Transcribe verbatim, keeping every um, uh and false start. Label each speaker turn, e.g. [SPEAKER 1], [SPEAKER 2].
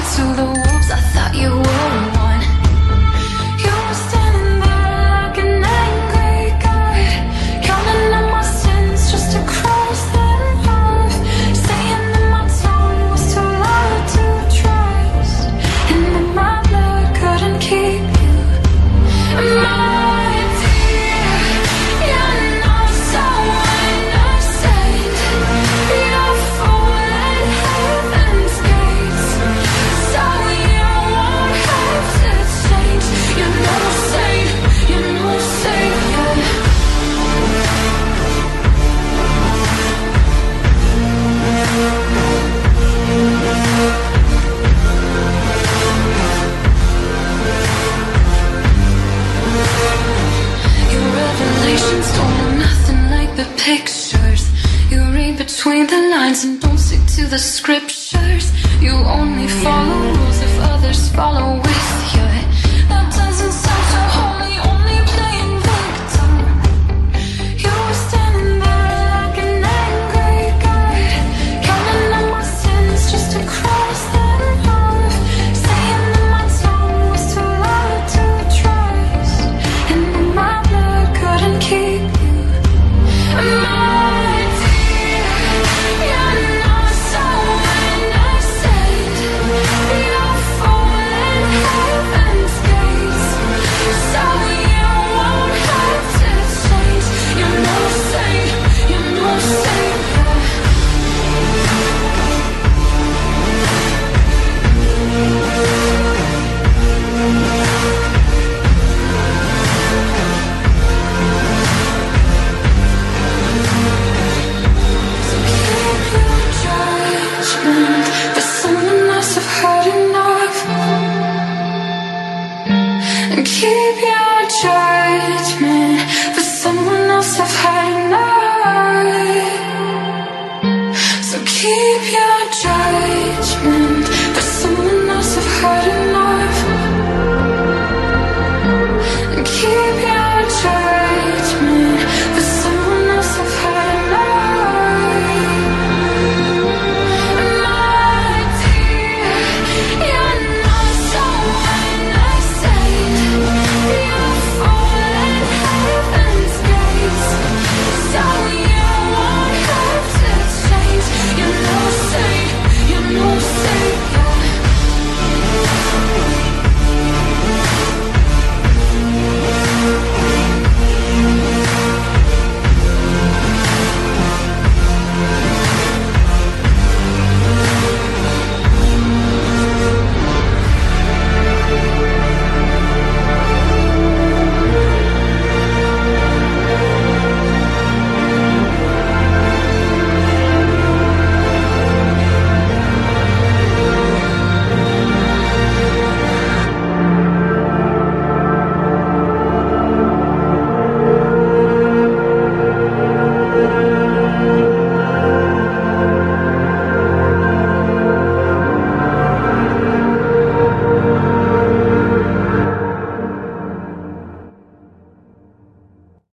[SPEAKER 1] to the wolves, I thought you were one. You were standing there like an angry god, counting on my sins just to cross that path, saying that my tone was too loud to trust, and that my blood couldn't keep you. My dear, you're not so innocent. You're full at heaven's gates, so you won't have to change. You're no saint, you're no savior. Your revelations don't look nothing like the pictures. You read between the lines and don't stick to the scriptures. You only follow rules if others follow with you. That doesn't sound so holy, only playing victim. You were standing there like an angry god, counting on my sins just to cross that path, saying that my tone was too loud to trust, and that my blood couldn't keep you. My dear, you're not so innocent. You're full at heaven's gates, so you won't have to change. You're no saint, you're no savior. So keep your judgment, but someone else have heard enough. And keep your judgment, but someone else have had enough. So keep your